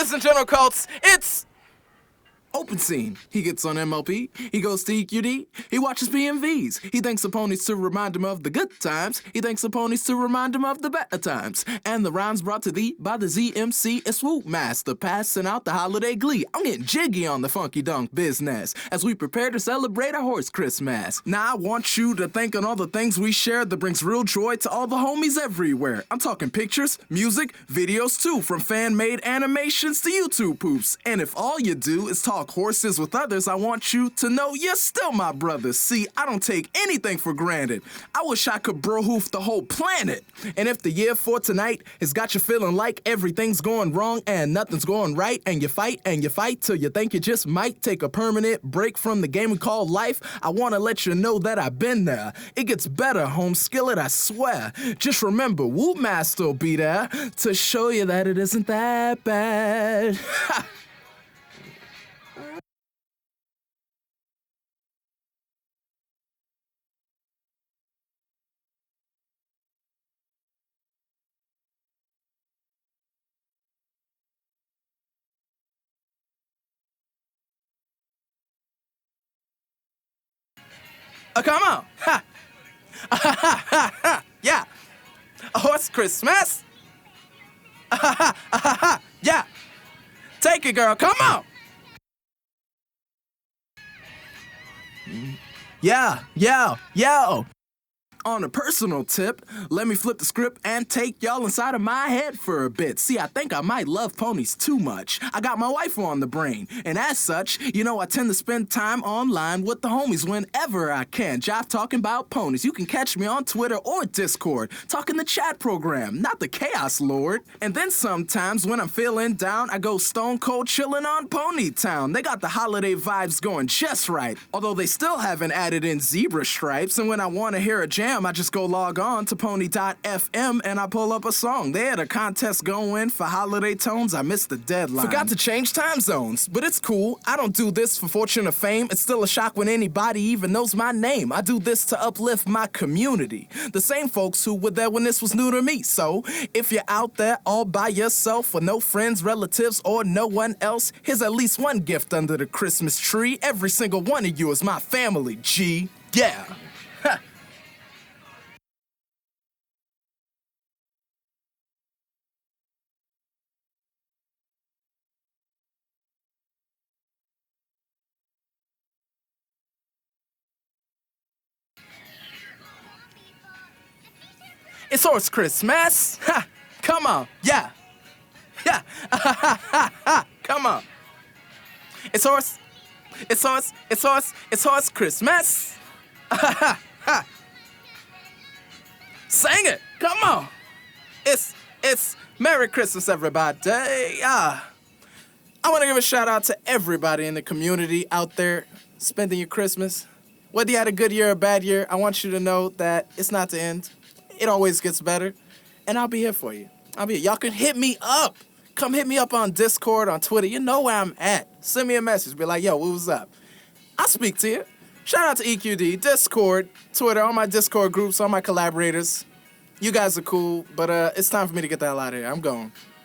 Ladies and general cults, it's Open scene. He gets on MLP. He goes to EQD. He watches PMVs. He thanks the ponies to remind him of the good times. He thanks the ponies to remind him of the better times. And the rhymes brought to thee by the ZMC and Swoop Master, passing out the holiday glee. I'm getting jiggy on the funky dunk business as we prepare to celebrate our horse Christmas. Now I want you to think on all the things we shared that brings real joy to all the homies everywhere. I'm talking pictures, music, videos too, from fan-made animations to YouTube poops. And if all you do is talk horses with others, I want you to know you're still my brother. See, I don't take anything for granted. I wish I could bro-hoof the whole planet. And if the year for tonight has got you feeling like everything's going wrong and nothing's going right, and you fight till you think you just might take a permanent break from the game we call life, I want to let you know that I've been there. It gets better, home skillet, I swear. Just remember, Whoop Master will be there to show you that it isn't that bad. Come on. Ha. Yeah. A horse Christmas. Yeah. Take it, girl. Come on. Yeah. On a personal tip, let me flip the script and take y'all inside of my head for a bit. See, I think I might love ponies too much. I got my wife on the brain, and as such, you know I tend to spend time online with the homies whenever I can. Jive talking about ponies. You can catch me on Twitter or Discord, talking the chat program, not the Chaos Lord. And then sometimes when I'm feeling down, I go stone cold chilling on Pony Town. They got the holiday vibes going just right, although they still haven't added in zebra stripes. And when I want to hear a jam, I just go log on to pony.fm and I pull up a song. They had a contest going for holiday tones. I missed the deadline. Forgot to change time zones, but it's cool. I don't do this for fortune or fame. It's still a shock when anybody even knows my name. I do this to uplift my community, the same folks who were there when this was new to me. So if you're out there all by yourself with no friends, relatives, or no one else, here's at least one gift under the Christmas tree. Every single one of you is my family, G. Yeah. It's horse Christmas. Ha! Come on. Yeah. Yeah. Come on. It's horse Christmas. Sing it. Come on. It's Merry Christmas, everybody. I want to give a shout out to everybody in the community out there spending your Christmas. Whether you had a good year or a bad year, I want you to know that it's not the end. It always gets better, and I'll be here for you. Y'all can hit me up. Come hit me up on Discord, on Twitter. You know where I'm at. Send me a message. Be like, yo, what was up? I'll speak to you. Shout out to EQD, Discord, Twitter, all my Discord groups, all my collaborators. You guys are cool, but it's time for me to get the hell out of here. I'm going.